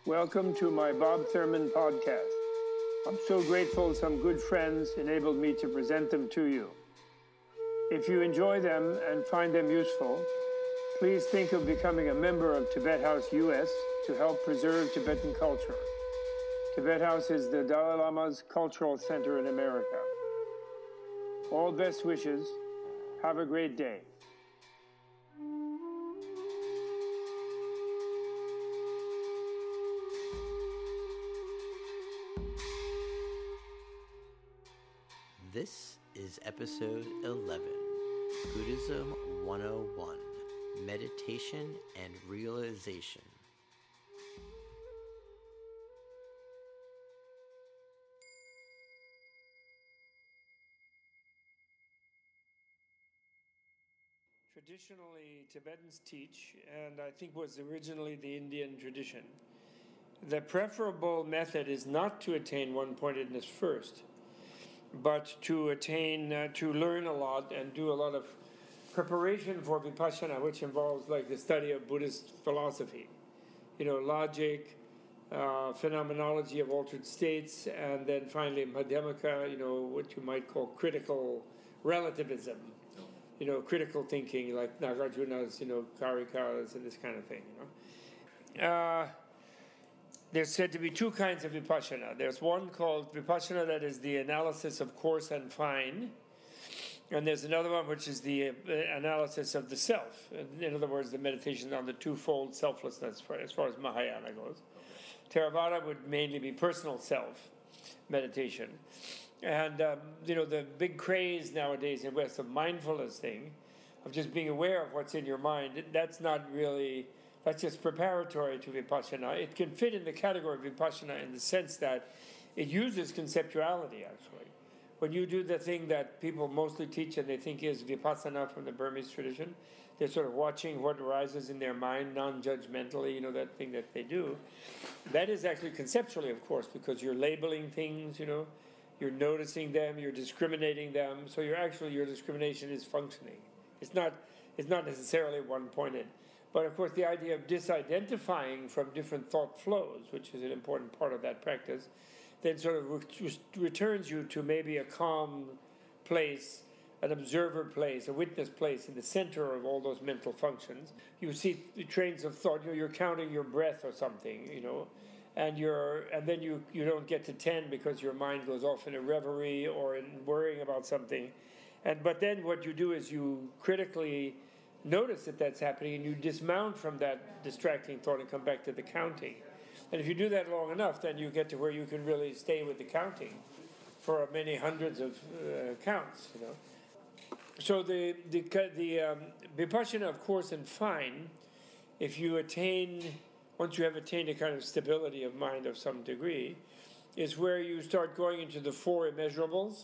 Welcome to my Bob Thurman podcast. I'm so grateful some good friends enabled me to present them to you. If you enjoy them and find them useful, please think of becoming a member of Tibet House US to help preserve Tibetan culture. Tibet House is the Dalai Lama's cultural center in America. All best wishes. Have a great day. This is episode 11, Buddhism 101, Meditation and Realization. Traditionally, Tibetans teach, and I think was originally the Indian tradition, the preferable method is not to attain one-pointedness first, but to attain, to learn a lot and do a lot of preparation for vipassana, which involves like the study of Buddhist philosophy, logic, phenomenology of altered states, and then finally madhyamaka, what you might call critical relativism, critical thinking, like Nagarjuna's, Karikas and this kind of thing, There's said to be two kinds of vipassana. There's one called vipassana that is the analysis of coarse and fine, and there's another one which is the analysis of the self. In other words, the meditation on the twofold selflessness, as far as Mahayana goes. Theravada would mainly be personal self meditation. And, the big craze nowadays in the West of mindfulness thing, of just being aware of what's in your mind, that's just preparatory to vipassana. It can fit in the category of vipassana in the sense that it uses conceptuality, actually. When you do the thing that people mostly teach and they think is vipassana from the Burmese tradition, they're sort of watching what arises in their mind non-judgmentally, that thing that they do. That is actually conceptually, of course, because you're labeling things, you're noticing them, you're discriminating them, so your discrimination is functioning. It's not necessarily one-pointed. But of course, the idea of disidentifying from different thought flows, which is an important part of that practice, then sort of returns you to maybe a calm place, an observer place, a witness place in the center of all those mental functions. You see the trains of thought. You're counting your breath or something, and then you don't get to 10 because your mind goes off in a reverie or in worrying about something, but then what you do is you critically notice that that's happening, and you dismount from that distracting thought and come back to the counting. And if you do that long enough, then you get to where you can really stay with the counting for many hundreds of counts. So the vipassana of coarse and fine, if you once you have attained a kind of stability of mind of some degree, is where you start going into the four immeasurables.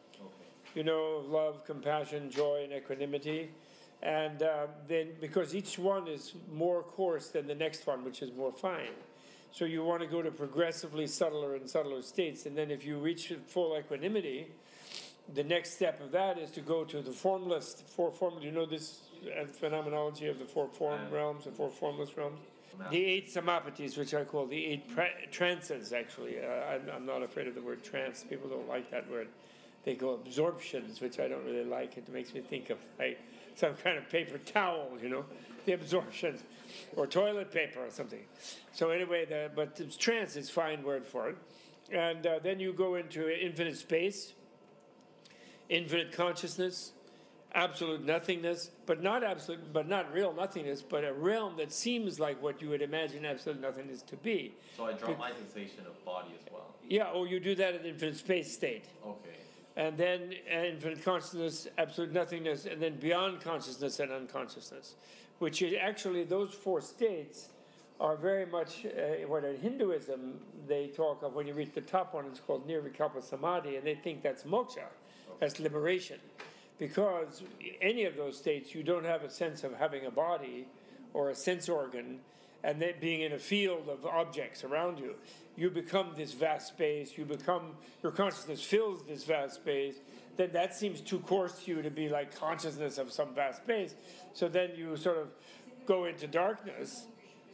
Love, compassion, joy, and equanimity. And then, because each one is more coarse than the next one, which is more fine. So you want to go to progressively subtler and subtler states. And then if you reach full equanimity, the next step of that is to go to the formless, this phenomenology of the four form realms, the four formless realms? The eight samapatis, which I call the eight trances, actually. I'm not afraid of the word trance. People don't like that word. They go absorptions, which I don't really like. It makes me think of some kind of paper towel, the absorptions, or toilet paper or something. So anyway, but trance is a fine word for it. And then you go into infinite space, infinite consciousness, absolute nothingness, but not real nothingness, but a realm that seems like what you would imagine absolute nothingness to be. So I drop my sensation of body as well. Yeah, or you do that in infinite space state. Okay. And then infinite consciousness, absolute nothingness, and then beyond consciousness and unconsciousness, which is actually, those four states are very much what in Hinduism they talk of. When you reach the top one, it's called Nirvikalpa Samadhi, and they think that's moksha, that's liberation. Because any of those states, you don't have a sense of having a body or a sense organ, and then being in a field of objects around you. You become this vast space, your consciousness fills this vast space, then that seems too coarse to you to be like consciousness of some vast space. So then you sort of go into darkness,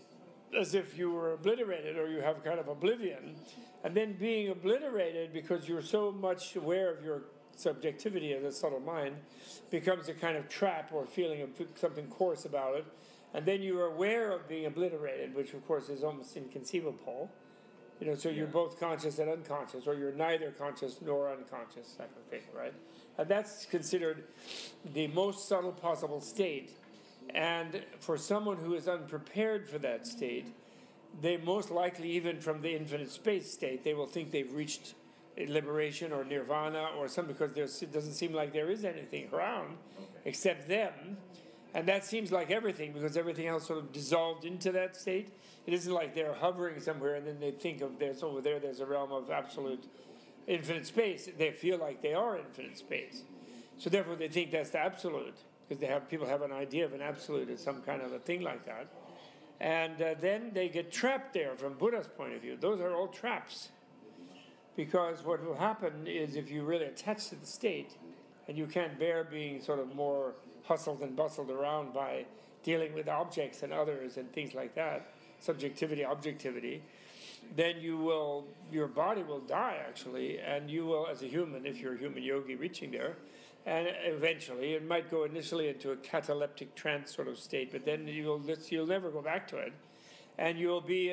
as if you were obliterated or you have kind of oblivion, and then being obliterated because you're so much aware of your subjectivity as a subtle mind becomes a kind of trap or feeling of something coarse about it, and then you're aware of being obliterated, which of course is almost inconceivable. So you're both conscious and unconscious, or you're neither conscious nor unconscious, type of thing, right? And that's considered the most subtle possible state. And for someone who is unprepared for that state, they most likely, even from the infinite space state, they will think they've reached liberation or nirvana or something, because it doesn't seem like there is anything around except them. And that seems like everything, because everything else sort of dissolved into that state. It isn't like they're hovering somewhere and then they think of there's over there's a realm of absolute infinite space. They feel like they are infinite space. So therefore they think that's the absolute, because people have an idea of an absolute as some kind of a thing like that. And then they get trapped there from Buddha's point of view. Those are all traps. Because what will happen is, if you really attach to the state and you can't bear being sort of more hustled and bustled around by dealing with objects and others and things like that, subjectivity, objectivity, then your body will die, actually, and you will, as a human, if you're a human yogi reaching there, and eventually it might go initially into a cataleptic trance sort of state, but then you'll never go back to it, and you'll be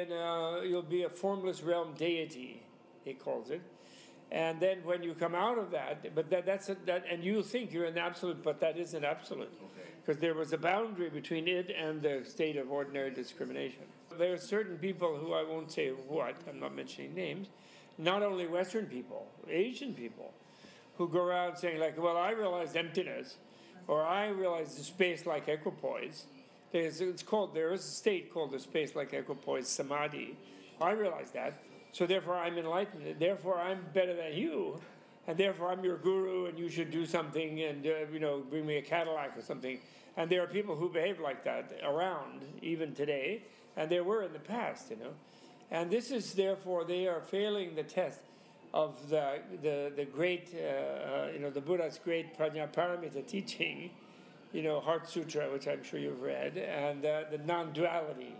a formless realm deity, he calls it. And then when you come out of that, but and you think you're an absolute, but that isn't absolute, because there was a boundary between it and the state of ordinary discrimination. There are certain people who, I won't say what, I'm not mentioning names, not only Western people, Asian people, who go around saying like, well, I realized emptiness, or I realized the space like equipoise. There is a state called the space like equipoise, samadhi. I realized that. So therefore I'm enlightened, therefore I'm better than you, and therefore I'm your guru and you should do something and, bring me a Cadillac or something. And there are people who behave like that around, even today, and there were in the past, And this is, therefore, they are failing the test of the great, the Buddha's great Prajnaparamita teaching, Heart Sutra, which I'm sure you've read, and the non-duality,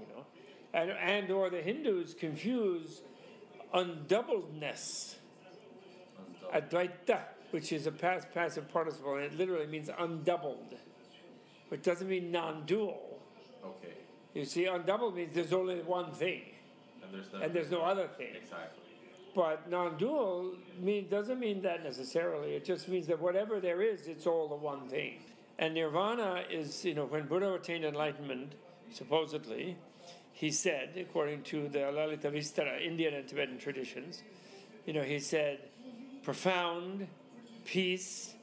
and or the Hindus confuse undoubledness, Advaita, which is a past passive participle, and it literally means undoubled, which doesn't mean non-dual. Okay. You see, undoubled means there's only one thing, and there's no other thing. Exactly. But non-dual doesn't mean that necessarily. It just means that whatever there is, it's all the one thing. And nirvana is, when Buddha attained enlightenment, supposedly, he said, according to the Lalita Vistara, Indian and Tibetan traditions, he said, profound, peace,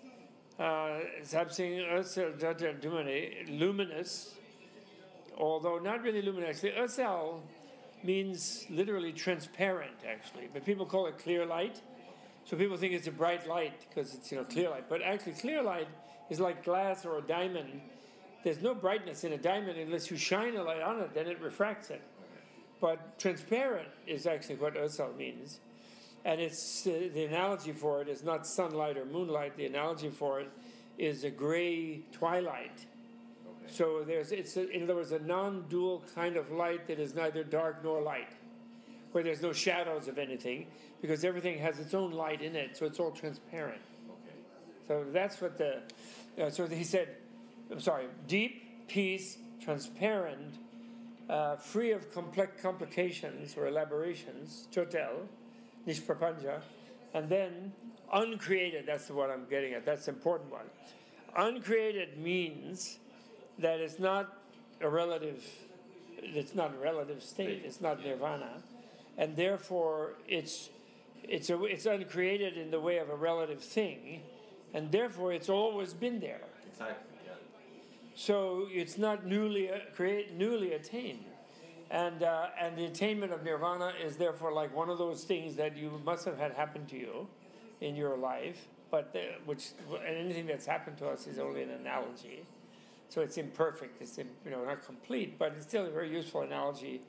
luminous, although not really luminous. Actually, Asal means literally transparent, actually, but people call it clear light. So people think it's a bright light because it's clear light, but actually clear light is like glass or a diamond. There's no brightness in a diamond unless you shine a light on it, then it refracts it. But transparent is actually what Asal means. And it's the analogy for it is not sunlight or moonlight. The analogy for it is a gray twilight. Okay. So in other words, a non-dual kind of light that is neither dark nor light, where there's no shadows of anything, because everything has its own light in it, so it's all transparent. Okay. So that's what so he said, deep, peace, transparent, free of complex complications or elaborations, chotel, nishprapanja, and then uncreated, that's what I'm getting at, that's the important one. Uncreated means that it's not a relative state, it's not nirvana, and therefore it's uncreated in the way of a relative thing, and therefore it's always been there. Exactly, yeah. So it's not newly attained. And the attainment of nirvana is therefore like one of those things that you must have had happen to you in your life, but and anything that's happened to us is only an analogy. So it's imperfect, it's not complete, but it's still a very useful analogy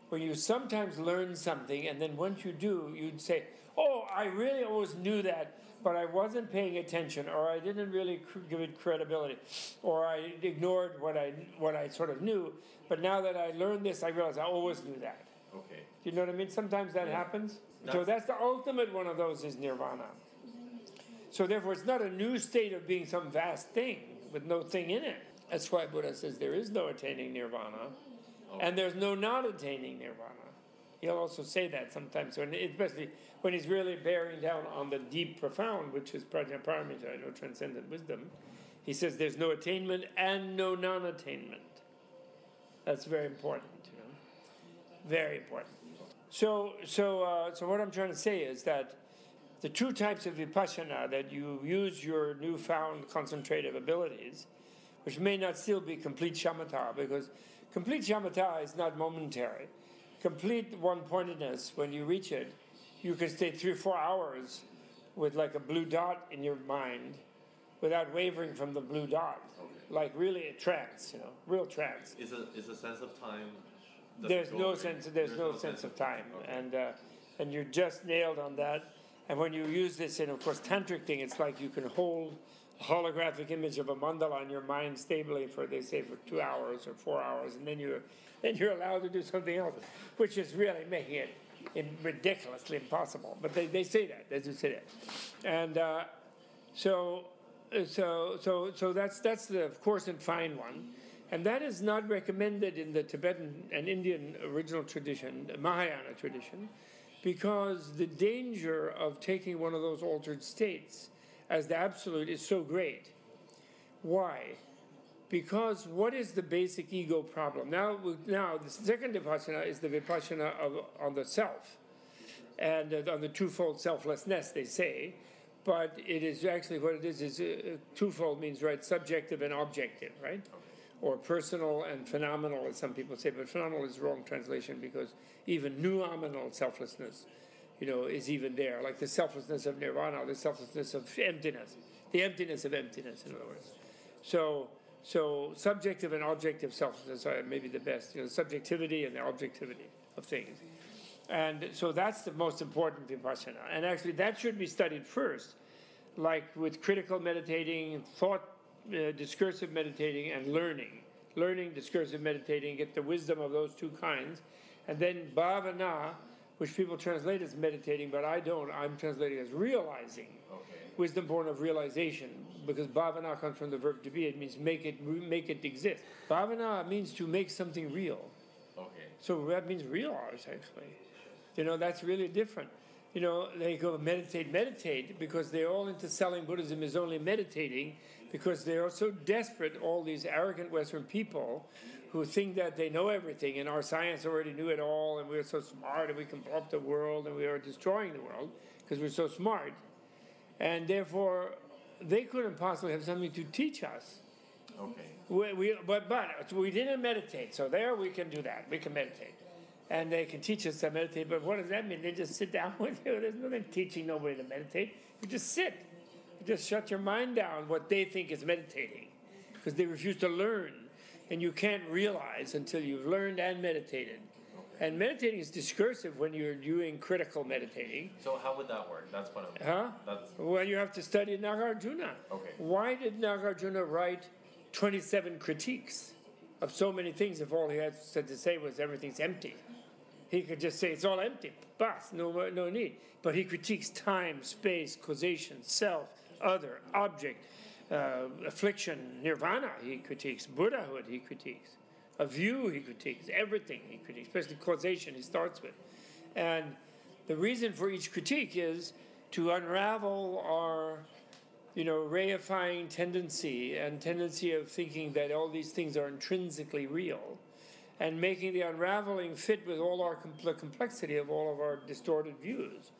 when you sometimes learn something, and then once you do, you'd say, oh, I really always knew that, but I wasn't paying attention, or I didn't really give it credibility, or I ignored what I sort of knew. But now that I learned this, I realize I always knew that. Okay. Do you know what I mean? Sometimes that happens. So that's the ultimate one of those is nirvana. So therefore, it's not a new state of being some vast thing with no thing in it. That's why Buddha says there is no attaining nirvana, and there's no not attaining nirvana. He'll also say that sometimes, especially when he's really bearing down on the deep profound, which is prajnaparamita, no transcendent wisdom. He says there's no attainment and no non-attainment. That's very important, very important. So what I'm trying to say is that the two types of vipassana, that you use your newfound concentrative abilities, which may not still be complete shamatha, because complete shamatha is not momentary. Complete one-pointedness, when you reach it, you can stay 3 or 4 hours with like a blue dot in your mind without wavering from the blue dot. Okay. Like really a trance, real trance. Is a sense of time? There's no sense of time, and you're just nailed on that. And when you use this in, of course, tantric thing, it's like you can hold a holographic image of a mandala in your mind stably for, they say, for 2 hours or 4 hours, and then you're allowed to do something else, which is really making it ridiculously impossible. But they say that, they do say that, and so that's the of course and fine one, and that is not recommended in the Tibetan and Indian original tradition, the Mahayana tradition, because the danger of taking one of those altered states as the absolute is so great. Why? Because what is the basic ego problem? Now the second vipassana is the vipassana on the self, and on the twofold selflessness, they say, but it is actually what it is twofold means, right, subjective and objective, right? Or personal and phenomenal, as some people say, but phenomenal is the wrong translation, because even nominal selflessness, is even there, like the selflessness of nirvana, the selflessness of emptiness, the emptiness of emptiness, in other words. So subjective and objective selflessness are maybe the best, subjectivity and the objectivity of things. And so that's the most important vipassana. And actually that should be studied first, like with critical meditating, thought, discursive meditating, and learning, discursive meditating, get the wisdom of those two kinds. And then bhavana, which people translate as meditating, but I don't. I'm translating as realizing. Okay. Wisdom born of realization, because bhavana comes from the verb to be. It means make it exist. Bhavana means to make something real. Okay. So that means realize, actually. That's really different. They go meditate, because they're all into selling Buddhism is only meditating, because they are so desperate, all these arrogant Western people who think that they know everything, and our science already knew it all, and we're so smart, and we can blow up the world, and we are destroying the world, because we're so smart. And therefore, they couldn't possibly have something to teach us. Okay. But we didn't meditate, so there we can do that. We can meditate. And they can teach us to meditate, but what does that mean? They just sit down with you. There's nothing teaching nobody to meditate. You just sit. You just shut your mind down what they think is meditating, because they refuse to learn. And you can't realize until you've learned and meditated. Okay. And meditating is discursive when you're doing critical meditating. So how would that work? That's what I'm... Well, you have to study Nagarjuna. Okay. Why did Nagarjuna write 27 critiques of so many things if all he had to say was everything's empty? He could just say it's all empty. Bas, no need. But he critiques time, space, causation, self, other, object, affliction, nirvana he critiques, Buddhahood he critiques, a view he critiques, everything he critiques, especially causation he starts with. And the reason for each critique is to unravel our, reifying tendency of thinking that all these things are intrinsically real, and making the unraveling fit with all our complexity of all of our distorted views.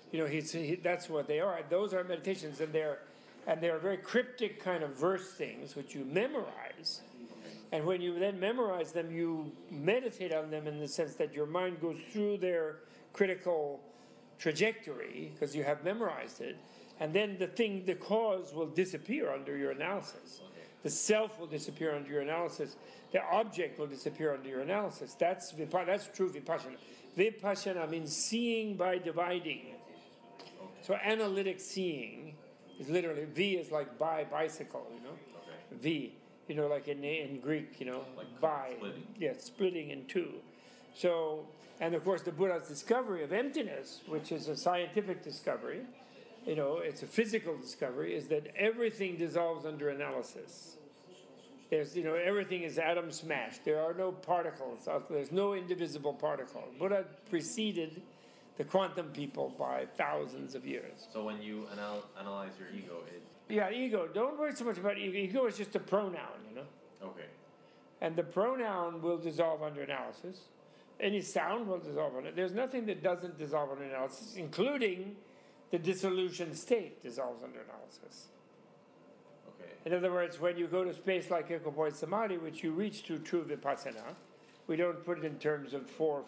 That's what they are. Those are meditations, and they're very cryptic kind of verse things which you memorize. And when you then memorize them, you meditate on them in the sense that your mind goes through their critical trajectory because you have memorized it. And then the cause will disappear under your analysis. The self will disappear under your analysis. The object will disappear under your analysis. That's true Vipassana. Vipassana means seeing by dividing. So analytic seeing is literally, V is like bicycle, V, like in Greek, Like by, splitting. Splitting in two. So, and of course the Buddha's discovery of emptiness, which is a scientific discovery, it's a physical discovery, is that everything dissolves under analysis. There's, everything is atom smashed. There are no particles. There's no indivisible particle. Buddha preceded the quantum people by thousands of years. So when you analyze your ego, Ego. Don't worry so much about ego. Ego is just a pronoun, Okay. And the pronoun will dissolve under analysis. Any sound will dissolve under it. There's nothing that doesn't dissolve under analysis, including the dissolution state dissolves under analysis. Okay. In other words, when you go to space like equipoise samadhi, which you reach through true vipassana, we don't put it in terms of four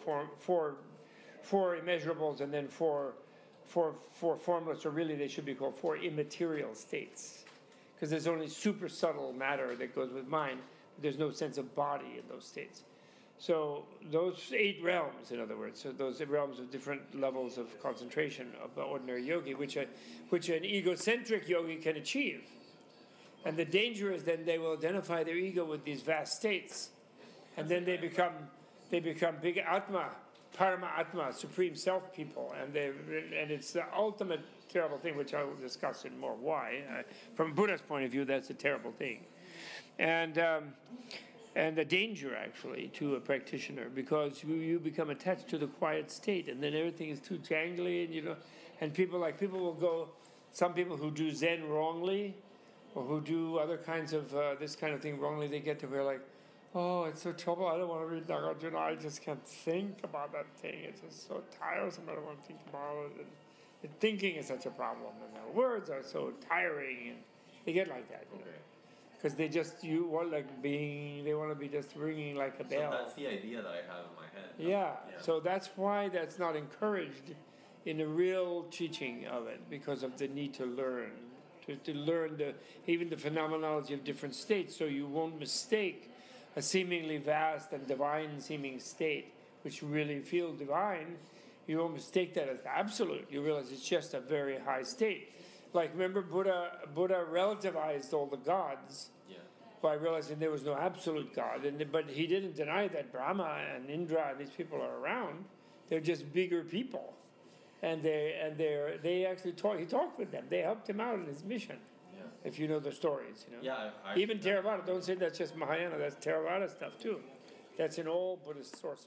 immeasurables and then four formless, or really they should be called four immaterial states. Because there's only super subtle matter that goes with mind. There's no sense of body in those states. So those 8 realms, in other words, so those realms of different levels of concentration of the ordinary yogi, which an egocentric yogi can achieve. And the danger is then they will identify their ego with these vast states, and then they become big atma, parama atma, supreme self people, and it's the ultimate terrible thing, which I will discuss in more why. From Buddha's point of view, that's a terrible thing, and the danger actually to a practitioner, because you become attached to the quiet state, and then everything is too jangly, and people will go. Some people who do Zen wrongly, or who do other kinds of this kind of thing wrongly, they get to where like, oh, it's so trouble. I don't want to read Nagarjuna. I just can't think about that thing. It's just so tiresome. I don't want to think about it. And thinking is such a problem, and the words are so tiring, and they get like that. Because they want to be just ringing like a bell. So that's the idea that I have in my head. Yeah. So that's why that's not encouraged in the real teaching of it, because of the need to learn, to learn even the phenomenology of different states, so you won't mistake a seemingly vast and divine seeming state, which you really feel divine. You won't mistake that as absolute. You realize it's just a very high state. Like, remember, Buddha relativized all the gods by realizing there was no absolute God. But he didn't deny that Brahma and Indra and these people are around. They're just bigger people. And they actually he talked with them. They helped him out in his mission. Yeah. If you know the stories, Yeah. Even Theravada, don't say that's just Mahayana, that's Theravada stuff too. That's in all Buddhist sources.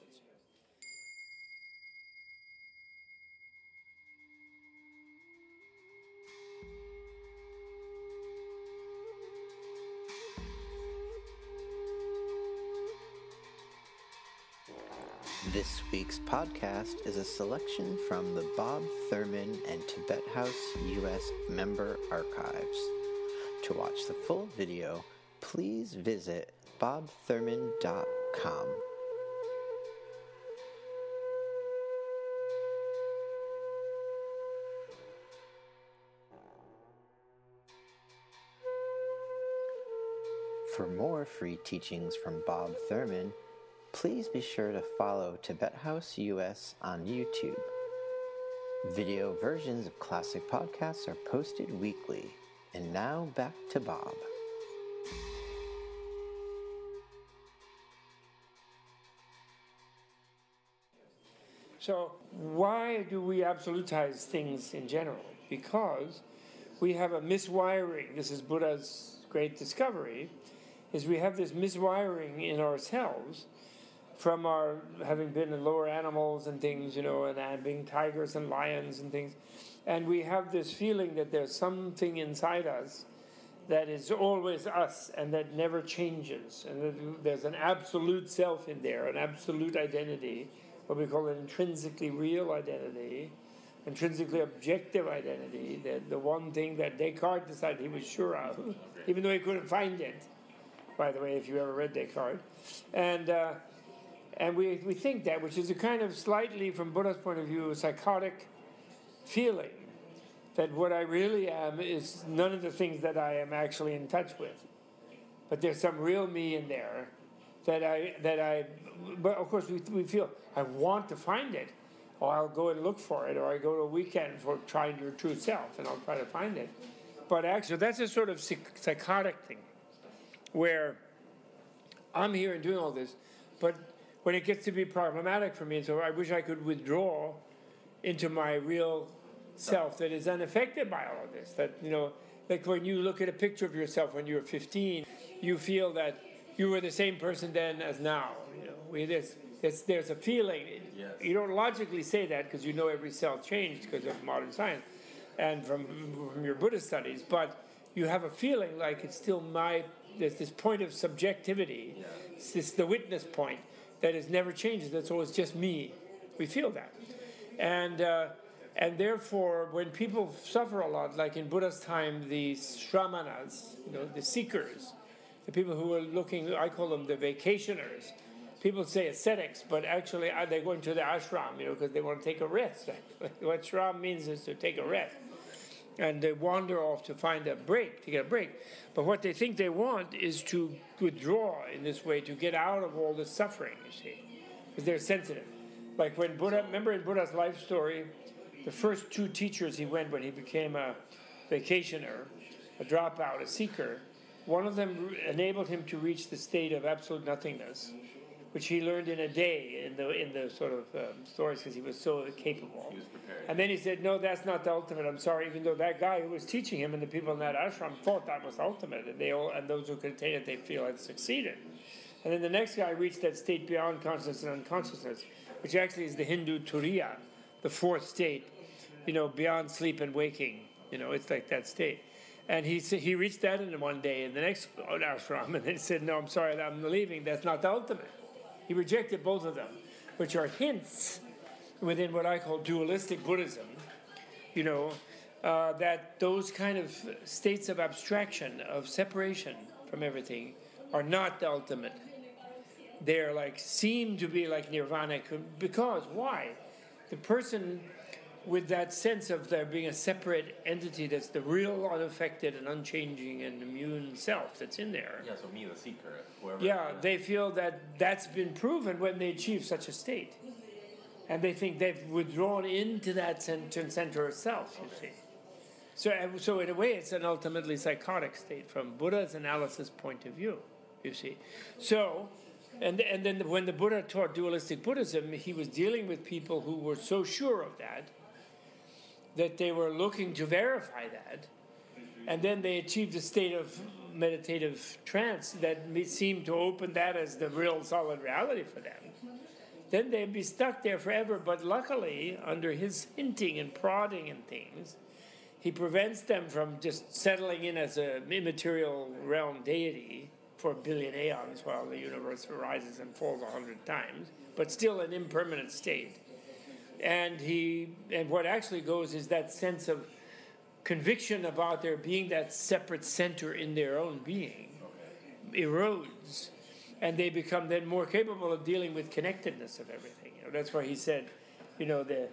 This week's podcast is a selection from the Bob Thurman and Tibet House U.S. member archives. To watch the full video, please visit bobthurman.com. For more free teachings from Bob Thurman, please be sure to follow Tibet House US on YouTube. Video versions of classic podcasts are posted weekly. And now back to Bob. So why do we absolutize things in general? Because we have a miswiring. This is Buddha's great discovery, is we have this miswiring in ourselves from our having been in lower animals and things, and being tigers and lions and things. And we have this feeling that there's something inside us that is always us and that never changes. And that there's an absolute self in there, an absolute identity, what we call an intrinsically real identity, intrinsically objective identity, the one thing that Descartes decided he was sure of, even though he couldn't find it, by the way, if you ever read Descartes. And we think that, which is a kind of slightly, from Buddha's point of view, a psychotic feeling that what I really am is none of the things that I am actually in touch with. but there's some real me in there but of course we feel, I want to find it, or I'll go and look for it, or I go to a weekend for trying your true self, and I'll try to find it. But actually, that's a sort of psychotic thing, where I'm here and doing all this, but when it gets to be problematic for me, and so I wish I could withdraw into my real self that is unaffected by all of this. That, like when you look at a picture of yourself when you were 15, you feel that you were the same person then as now. There's a feeling. Yes. You don't logically say that because you know every cell changed because of modern science and from your Buddhist studies, but you have a feeling like it's still there's this point of subjectivity. Yeah. It's the witness point that is never changes. That's always just me. We feel that. And therefore, when people suffer a lot, like in Buddha's time, the shramanas, the seekers, the people who are looking, I call them the vacationers. People say ascetics, but actually they're going to the ashram, because they want to take a rest. What ashram means is to take a rest. And they wander off to find to get a break. But what they think they want is to withdraw in this way, to get out of all the suffering, you see, because they're sensitive. Like when Buddha, remember in Buddha's life story, the first 2 teachers he went when he became a vacationer, a dropout, a seeker, one of them enabled him to reach the state of absolute nothingness, which he learned in a day in the sort of stories because he was so capable. He was prepared. And then he said, no, that's not the ultimate. I'm sorry, even though that guy who was teaching him and the people in that ashram thought that was ultimate, and those who could attain it, they feel had succeeded. And then the next guy reached that state beyond consciousness and unconsciousness, which actually is the Hindu Turiya, the 4th state, beyond sleep and waking. It's like that state. And he reached that in one day in the next ashram, and then he said, no, I'm sorry, I'm leaving. That's not the ultimate. He rejected both of them, which are hints within what I call dualistic Buddhism, that those kind of states of abstraction, of separation from everything, are not the ultimate. They're seem to be like nirvana, because why? The person with that sense of there being a separate entity that's the real unaffected and unchanging and immune self that's in there. Yeah, so me, the seeker, whoever. Yeah, they feel that that's been proven when they achieve such a state. And they think they've withdrawn into that center of self, you see. So in a way, it's an ultimately psychotic state from Buddha's analysis point of view, you see. So, and then when the Buddha taught dualistic Buddhism, he was dealing with people who were so sure of that they were looking to verify that, and then they achieved a state of meditative trance that seemed to open that as the real solid reality for them. Then they'd be stuck there forever, but luckily, under his hinting and prodding and things, he prevents them from just settling in as an immaterial realm deity for 1 billion aeons while the universe rises and falls 100 times, but still an impermanent state. And what actually goes is that sense of conviction about there being that separate center in their own being erodes, and they become then more capable of dealing with connectedness of everything. That's why he said, the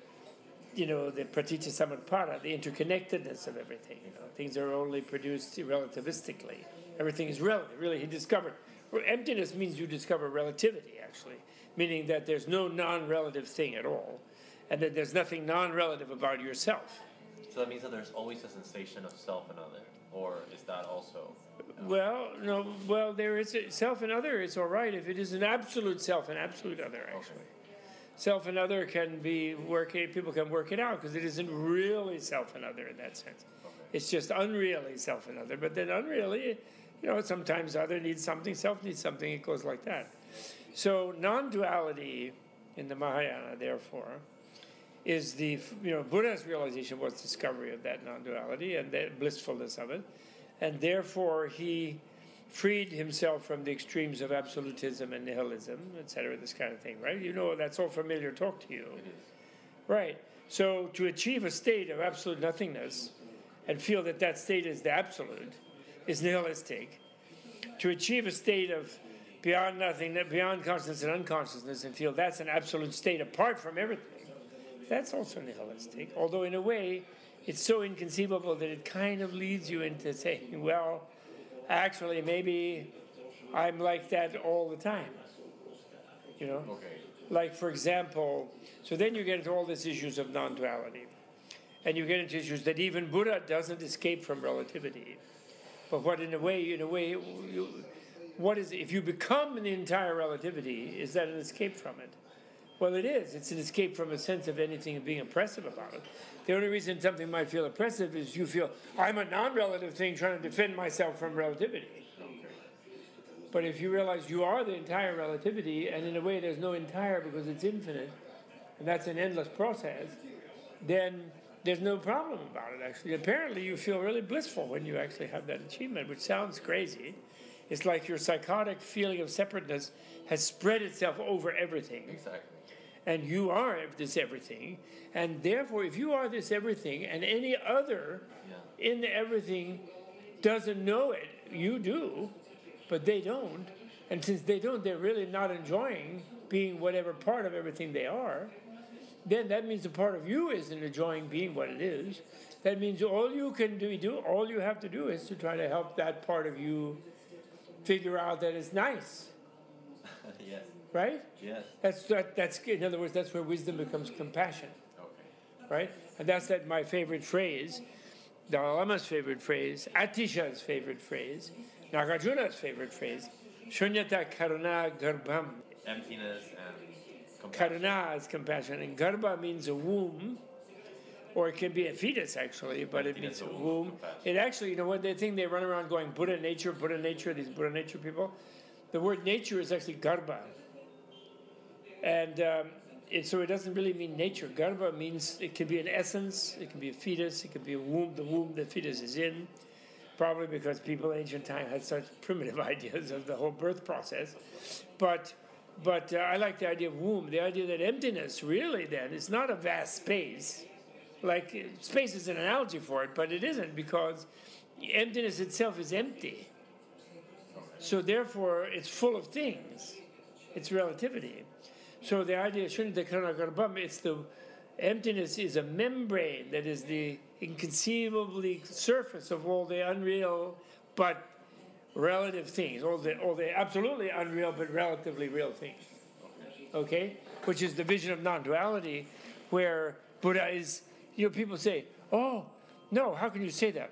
praticca samutpada, the interconnectedness of everything. Things are only produced relativistically. Everything is relative. Really, he discovered. Emptiness means you discover relativity, actually, meaning that there's no non-relative thing at all, and that there's nothing non-relative about yourself. So that means that there's always a sensation of self and other, or is that also? Well, no. Well, there is a self and other. It's all right if it is an absolute self and absolute other. Actually, self and other can be people can work it out because it isn't really self and other in that sense. Okay. It's just unreally self and other. But then unreally, sometimes other needs something, self needs something. It goes like that. So non-duality in the Mahayana, therefore, is the Buddha's realization was discovery of that non-duality and the blissfulness of it, and therefore he freed himself from the extremes of absolutism and nihilism, etc. This kind of thing, right? That's all familiar talk to you, It is. right? So to achieve a state of absolute nothingness and feel that state is the absolute is nihilistic. To achieve a state of beyond nothing, beyond consciousness and unconsciousness, and feel that's an absolute state apart from everything, that's also nihilistic, although in a way it's so inconceivable that it kind of leads you into saying, well, actually maybe I'm like that all the time. You know? Okay. Like, for example, so then you get into all these issues of non-duality. And you get into issues that even Buddha doesn't escape from relativity. But what, in a way, what is, if you become the entire relativity, is that an escape from it? Well, it is. It's an escape from a sense of anything being oppressive about it. The only reason something might feel oppressive is you feel, I'm a non-relative thing trying to defend myself from relativity. But if you realize you are the entire relativity, and in a way there's no entire because it's infinite, and that's an endless process, then there's no problem about it, actually. Apparently you feel really blissful when you actually have that achievement, which sounds crazy. It's like your psychotic feeling of separateness has spread itself over everything. Exactly. And you are this everything. And therefore, if you are this everything, and any other in the everything doesn't know it, you do, but they don't. And since they don't, they're really not enjoying being whatever part of everything they are. Then that means a part of you isn't enjoying being what it is. That means all you can do, all you have to do is to try to help that part of you figure out that it's nice. Yes. Right? Yes. That's in other words, that's where wisdom becomes compassion. Okay. Right? And that's my favorite phrase, Dalai Lama's favorite phrase, Atisha's favorite phrase, Nagarjuna's favorite phrase, Shunyata Karuna Garbham. Emptiness and compassion. Karuna is compassion, and Garbha means a womb, or it can be a fetus actually, but it means a womb. It actually, what they think, they run around going Buddha nature, these Buddha nature people. The word nature is actually Garbha. And so it doesn't really mean nature. Garbha means it can be an essence, it can be a fetus, it can be a womb, the womb the fetus is in, probably because people in ancient time had such primitive ideas of the whole birth process. But I like the idea of womb, the idea that emptiness really then is not a vast space. Like, space is an analogy for it, but it isn't, because emptiness itself is empty. So therefore, it's full of things. It's relativity. So the idea of Shunyata Karuna Garbham, it's the emptiness is a membrane that is the inconceivably surface of all the unreal but relative things, all the absolutely unreal but relatively real things. Okay? Which is the vision of non-duality, where Buddha is, people say, oh, no, how can you say that?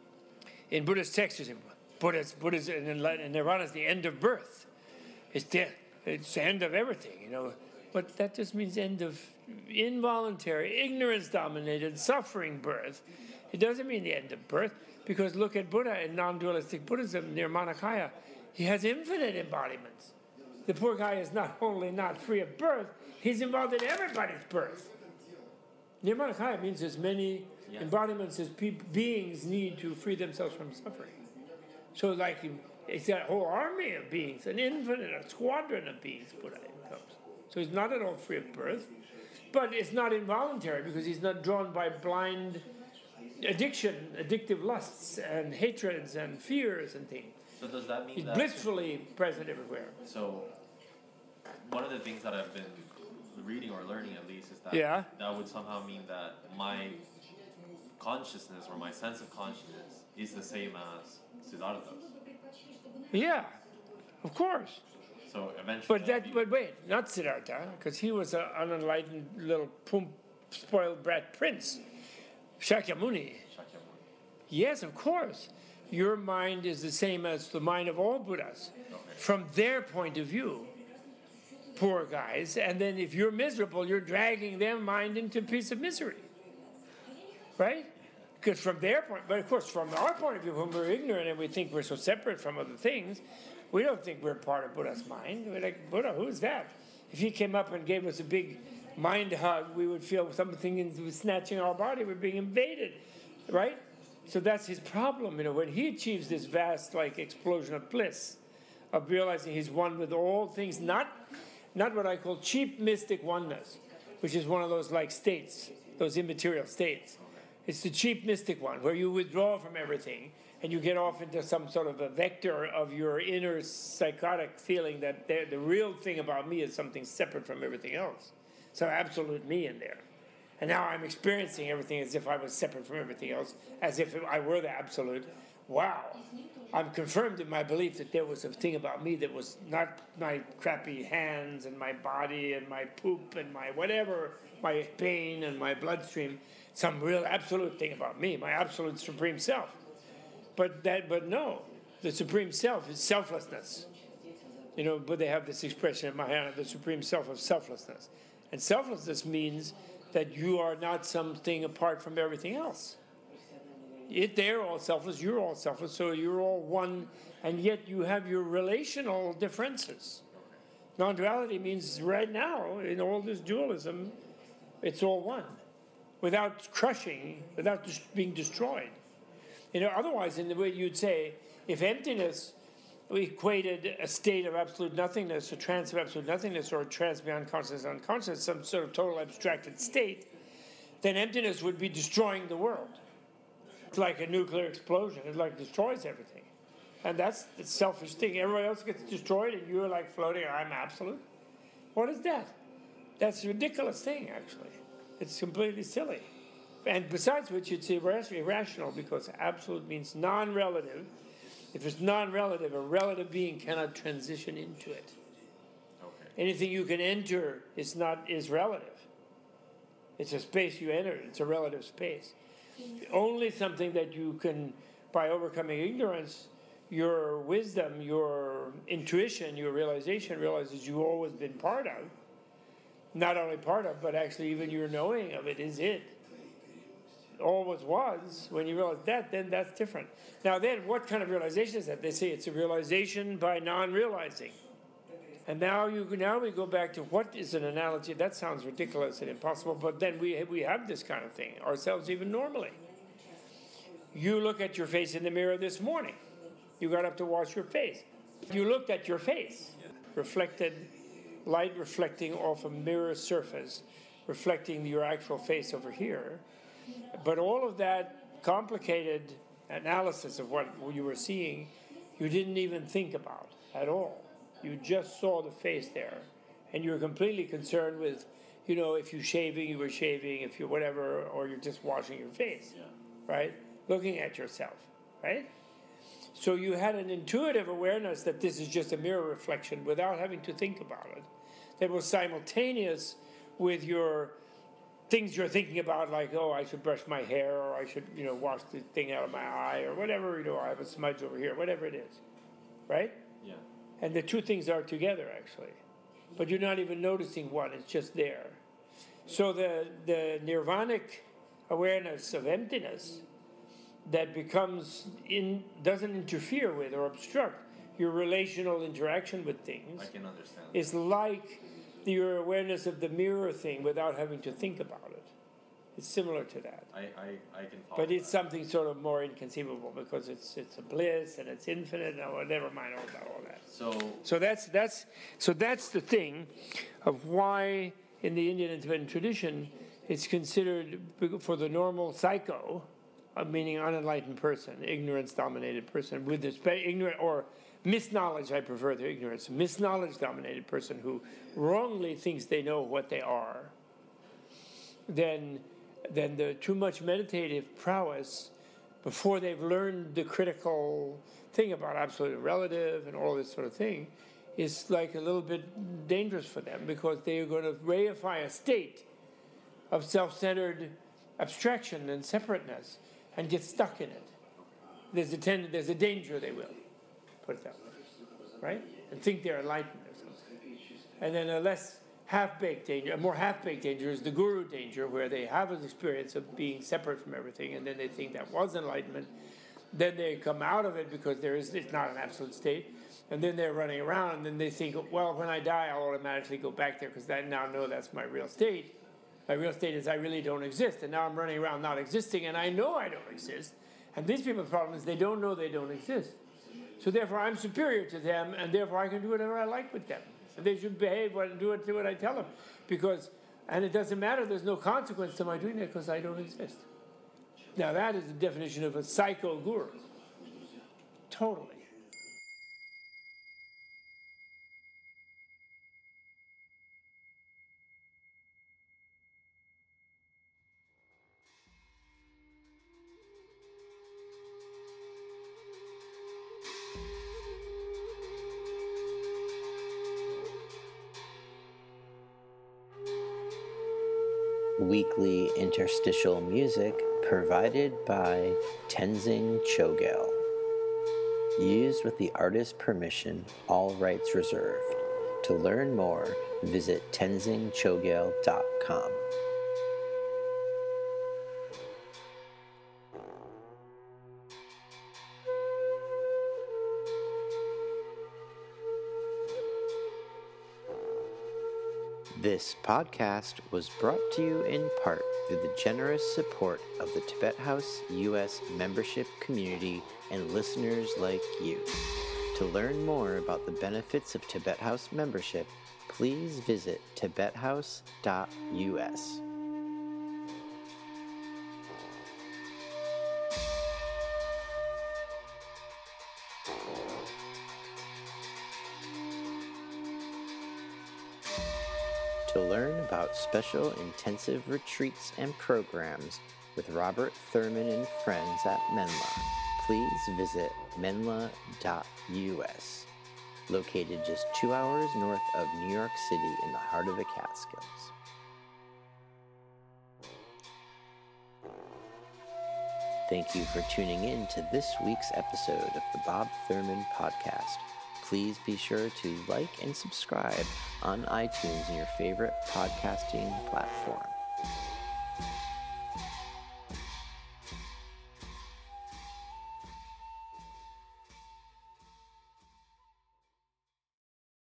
In Buddha's text, you say, Buddha's and Nirvana is the end of birth. It's the end of everything, But that just means end of involuntary, ignorance-dominated, suffering birth. It doesn't mean the end of birth, because look at Buddha in non-dualistic Buddhism, Nirmanakaya. He has infinite embodiments. The poor guy is not only not free of birth, he's involved in everybody's birth. Nirmanakaya means as many embodiments as beings need to free themselves from suffering. So it's that whole army of beings, a squadron of beings Buddha comes. So he's not at all free of birth, but it's not involuntary because he's not drawn by blind addictive lusts and hatreds and fears and things. So does that mean he's that blissfully present everywhere? So one of the things that I've been reading or learning at least is that that would somehow mean that my consciousness or my sense of consciousness is the same as Siddhartha's. Yeah, of course. So eventually. But wait, not Siddhartha, because he was an unenlightened little spoiled brat prince. Shakyamuni. Yes, of course. Your mind is the same as the mind of all Buddhas, from their point of view. Poor guys, and then if you're miserable, you're dragging their mind into a piece of misery, right? Because from their point, but of course from our point of view, when we're ignorant and we think we're so separate from other things, we don't think we're part of Buddha's mind. We're like, Buddha, who's that? If he came up and gave us a big mind hug, we would feel something was snatching our body, we're being invaded, right? So that's his problem, when he achieves this vast explosion of bliss, of realizing he's one with all things, not what I call cheap mystic oneness, which is one of those states, those immaterial states. It's the cheap mystic one, where you withdraw from everything and you get off into some sort of a vector of your inner psychotic feeling that the real thing about me is something separate from everything else. Some absolute me in there. And now I'm experiencing everything as if I was separate from everything else, as if I were the absolute, wow, I'm confirmed in my belief that there was a thing about me that was not my crappy hands and my body and my poop and my whatever, my pain and my bloodstream, some real absolute thing about me, my absolute supreme self. But no, the supreme self is selflessness. But they have this expression in Mahayana, the supreme self of selflessness. And selflessness means that you are not something apart from everything else. They're all selfless, you're all selfless, so you're all one, and yet you have your relational differences. Non-duality means right now, in all this dualism, it's all one, without crushing, without being destroyed. Otherwise, in the way you'd say, if emptiness equated a state of absolute nothingness, a trance of absolute nothingness, or a trance beyond consciousness and unconscious, some sort of total abstracted state, then emptiness would be destroying the world. It's like a nuclear explosion. It destroys everything. And that's the selfish thing. Everybody else gets destroyed and you're floating, I'm absolute. What is that? That's a ridiculous thing, actually. It's completely silly. And besides which, it's irrational because absolute means non-relative. If it's non-relative, a relative being cannot transition into it. Okay. Anything you can enter is relative. It's a space you enter. It's a relative space. Only something that you can, by overcoming ignorance, your wisdom, your intuition, your realization realizes you've always been part of. Not only part of, but actually even your knowing of it is it. Always was. When you realize that, then that's different. Now then, what kind of realization is that? They say it's a realization by non-realizing. And now we go back to what is an analogy. That sounds ridiculous and impossible, but then we have this kind of thing ourselves even normally. You look at your face in the mirror this morning. You got up to wash your face. You looked at your face, reflected light reflecting off a mirror surface, reflecting your actual face over here. But all of that complicated analysis of what you were seeing, you didn't even think about at all. You just saw the face there. And you were completely concerned with, if you're shaving, you were shaving, if you're whatever, or you're just washing your face, right? Looking at yourself, right? So you had an intuitive awareness that this is just a mirror reflection without having to think about it. That was simultaneous with your things you're thinking about, like, oh, I should brush my hair, or I should, wash the thing out of my eye, or whatever, I have a smudge over here, whatever it is, right? Yeah. And the two things are together, actually. But you're not even noticing one, it's just there. So the nirvanic awareness of emptiness that doesn't interfere with or obstruct your relational interaction with things. I can understand. Is like your awareness of the mirror thing without having to think about it. It's similar to that. I can follow. But it's something sort of more inconceivable because it's a bliss and it's infinite. No, never mind all that. So that's the thing of why in the Indian and Tibetan tradition it's considered for the normal psycho, meaning unenlightened person, ignorance-dominated person with this ignorant or misknowledge. I prefer the ignorance. Misknowledge-dominated person who wrongly thinks they know what they are. Then the too much meditative prowess, before they've learned the critical thing about absolute and relative and all this sort of thing, is like a little bit dangerous for them because they are going to reify a state of self-centered abstraction and separateness and get stuck in it. There's a danger they will, put it that way, right? And think they're enlightened or something. And then a more half-baked danger is the guru danger, where they have an experience of being separate from everything, and then they think that was enlightenment. Then they come out of it because it's not an absolute state, and then they're running around, and then they think, well, when I die, I'll automatically go back there because I now know that's my real state. My real state is I really don't exist, and now I'm running around not existing, and I know I don't exist. And these people's problem is they don't know they don't exist. So therefore, I'm superior to them, and therefore I can do whatever I like with them. And they should behave and do what I tell them. And it doesn't matter, there's no consequence to my doing that because I don't exist. Now that is the definition of a psycho guru. Totally. weekly interstitial music provided by Tenzing Chogyal. Used with the artist's permission, all rights reserved. To learn more, visit tenzingchogyal.com. This podcast was brought to you in part through the generous support of the Tibet House U.S. membership community and listeners like you. To learn more about the benefits of Tibet House membership, please visit tibethouse.us. To learn about special intensive retreats and programs with Robert Thurman and friends at Menla, please visit menla.us, located just 2 hours north of New York City in the heart of the Catskills. Thank you for tuning in to this week's episode of the Bob Thurman Podcast. Please be sure to like and subscribe on iTunes and your favorite podcasting platform.